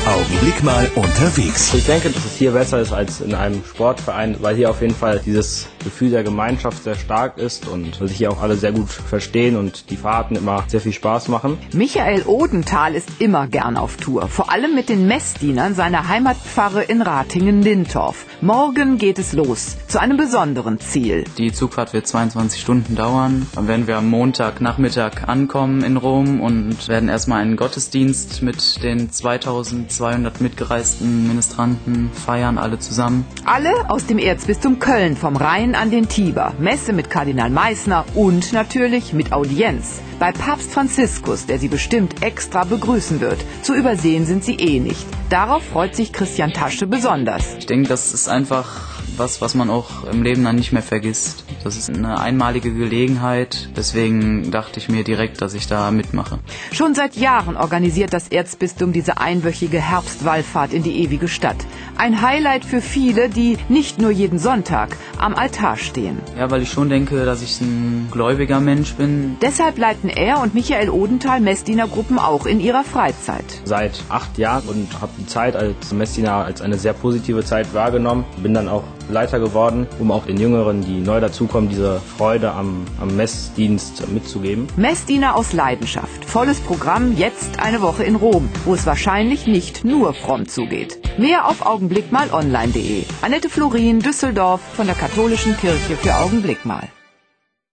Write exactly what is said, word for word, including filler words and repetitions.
Augenblick mal unterwegs. Ich denke, dass es hier besser ist als in einem Sportverein, weil hier auf jeden Fall dieses Gefühl der Gemeinschaft sehr stark ist und sich hier auch alle sehr gut verstehen und die Fahrten immer sehr viel Spaß machen. Michael Odenthal ist immer gern auf Tour, vor allem mit den Messdienern seiner Heimatpfarre in Ratingen-Lintorf. Morgen geht es los, zu einem besonderen Ziel. Die Zugfahrt wird zweiundzwanzig Stunden dauern. Dann werden wir am Montagnachmittag ankommen in Rom und werden erstmal einen Gottesdienst mit den zweitausendzweihundert mitgereisten Ministranten feiern, alle zusammen. Alle aus dem Erzbistum Köln, vom Rhein an den Tiber. Messe mit Kardinal Meissner und natürlich mit Audienz bei Papst Franziskus, der sie bestimmt extra begrüßen wird. Zu übersehen sind sie eh nicht. Darauf freut sich Christian Tasche besonders. Ich denke, das ist einfach was, was man auch im Leben dann nicht mehr vergisst. Das ist eine einmalige Gelegenheit. Deswegen dachte ich mir direkt, dass ich da mitmache. Schon seit Jahren organisiert das Erzbistum diese einwöchige Herbstwallfahrt in die ewige Stadt. Ein Highlight für viele, die nicht nur jeden Sonntag am Altar stehen. Ja, weil ich schon denke, dass ich ein gläubiger Mensch bin. Deshalb leiten er und Michael Odenthal Messdienergruppen auch in ihrer Freizeit. Seit acht Jahren und habe die Zeit als Messdiener als eine sehr positive Zeit wahrgenommen. Bin dann auch Leiter geworden, um auch den Jüngeren, die neu dazukommen, diese Freude am, am Messdienst mitzugeben. Messdiener aus Leidenschaft. Volles Programm, jetzt eine Woche in Rom, wo es wahrscheinlich nicht nur fromm zugeht. Mehr auf augenblickmalonline punkt de. Annette Florin, Düsseldorf, von der Katholischen Kirche für Augenblick mal.